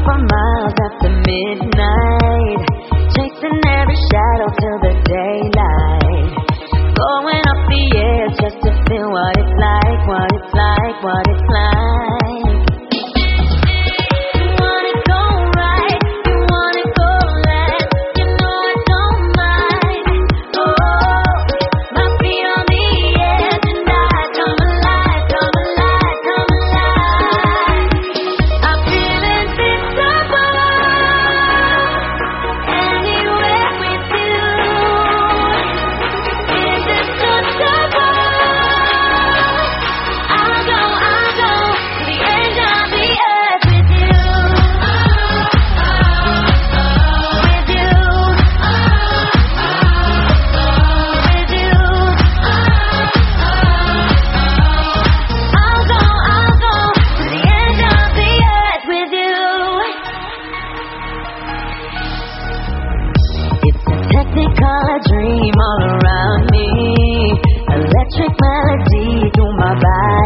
for miles after midnight, chasing every shadow till the daylight, going up the edge just to feel what it's like, what it's like, what it's like. Technicolor dream all around me, electric melody through my body.